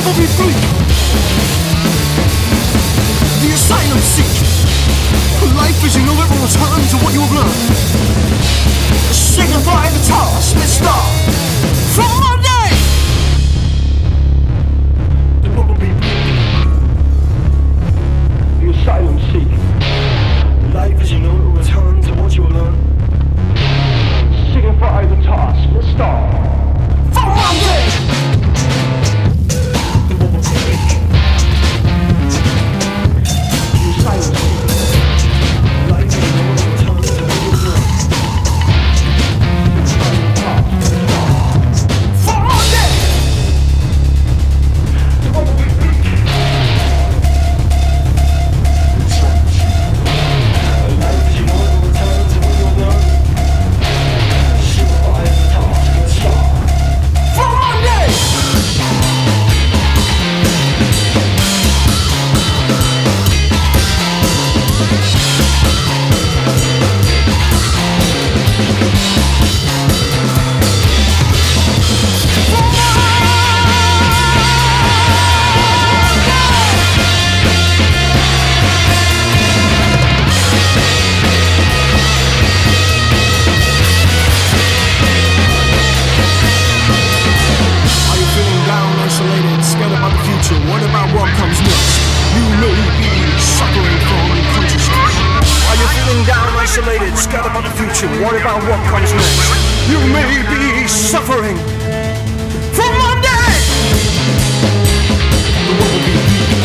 be free. The asylum seek. Life as you know it will return to what you have learned. Signify the task, let's start from Monday. The bubble be the asylum seek. Life as you know it will return to what you have learned. Signify the task, let's start from Monday. The bubble be the asylum seek. Life as you know it will return to what you have learned. What about what comes next? You may be suffering from consciousness. Are you feeling down, isolated, scared about the future? What about what comes next? You may be suffering